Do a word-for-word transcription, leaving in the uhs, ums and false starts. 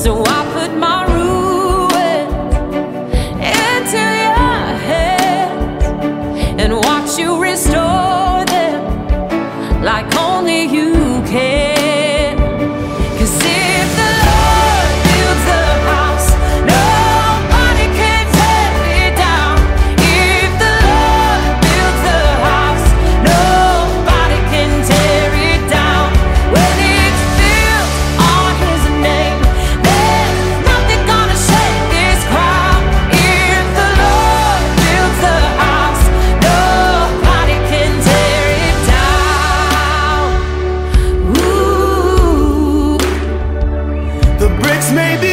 So I put my ruins into your hands and watch you restore them like only you can. 'Cause if the Lord builds the house, nobody can tear it down. If the Lord builds the house, nobody can tear it down. When it's built on His name, there's nothing gonna shake this ground. If the Lord builds the house, nobody can tear it down. Ooh. The bricks may be